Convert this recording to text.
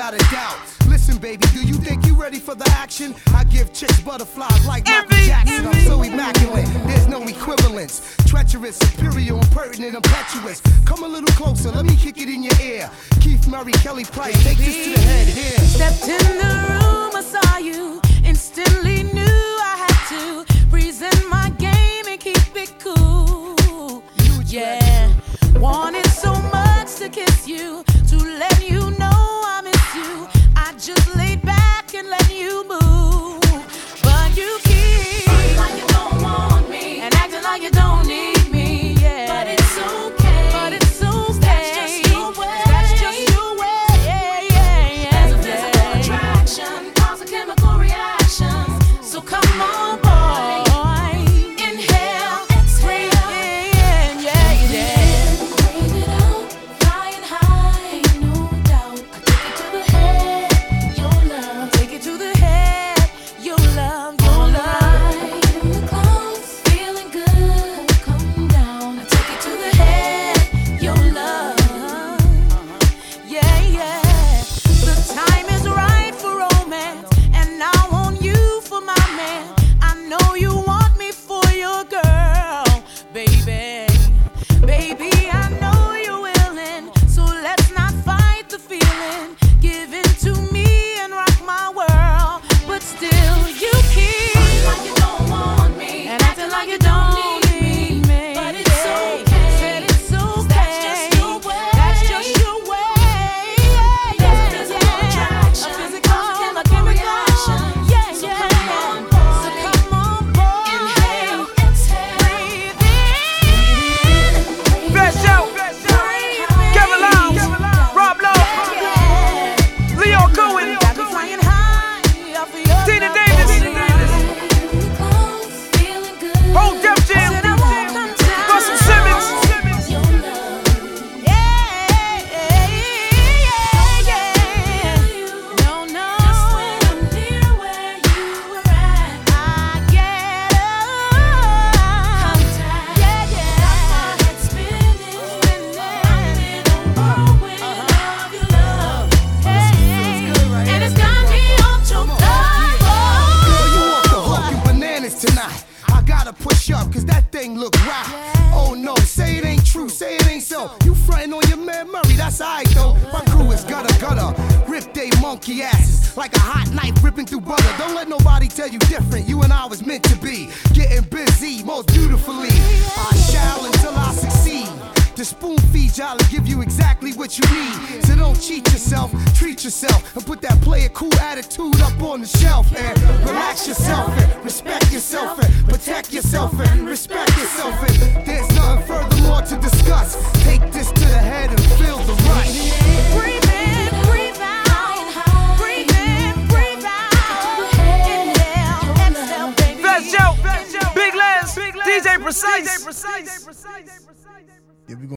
without a doubt. Listen, baby, do you think you ready for the action? I give chicks butterflies like Michael Jackson. I'm so immaculate, there's no equivalence. Treacherous, superior, impertinent, impetuous. Come a little closer, let me kick it in your ear. Keith Murray, Kelly Price, take this to the head here. Stepped in the room, I saw you. Instantly knew I had to present my game and keep it cool. Yeah, wanted so much to kiss you, to let you know I miss you. I just laid back and let you move, but you keep acting like you don't want me and acting like you don't need me. Yeah, but it's okay. But it's okay. That's just your way. That's just your way. Yeah, yeah, yeah. There's a physical attraction, cause a chemical reaction. So come on, boy. Inhale, exhale. Yeah, yeah, yeah. Breathe it out, flying high, no doubt. I take it to the head, your love. Take it to the head, your love, your love. In the clouds, feeling good, come down. I take it to the head, your love. Yeah, yeah. The time is right for romance, and I want you for my man. I know you want me for your girl, baby. Baby, I know you're willing, so let's not fight the feeling. Give in to me and rock my world, but still you keep acting like you don't want me and acting like you don't need me. But it's okay. Said it's okay. That's just your way. That's just your way. There's a physical attraction, a physical, a chemical reaction. Yeah, so yeah. Come on, boy. So come on, boy. Inhale, exhale. Breathe in. Fresh out, Kevin Lowndes, Rob Lowe, Leo Cohen, Got me flying high off of your Tina love. Davis, Feeling good. Whole Def Jam, Said I won't come down. Russell Simmons, Your love. Yeah, yeah, yeah. No, no. Just when I'm near where you were at, I get contact. Yeah, yeah. Got my head spinning. I'm in a whirlwind of your love. And it's got me all choked up. Girl, you off the hook and bananas tonight. I gotta push up, cause that thing look right. Oh no, say it ain't true, say it ain't so. You frontin' on your man Murray, that's alright though. My crew is gutter. Rip they monkey asses like a hot knife ripping through butter. Don't let nobody tell you different. You and I was meant to be. Getting busy most beautifully. I shall until I succeed. To spoon feed y'all and give you exactly what you need. So don't cheat yourself, treat yourself, and put that player cool attitude up on the shelf. And relax yourself and respect yourself and protect yourself and respect yourself. And there's nothing furthermore to discuss. Take this to the head and feel the rush. Breathe in, breathe out. Breathe in, breathe out. Inhale, exhale, baby. Fresh out, Big Lance, DJ Precise.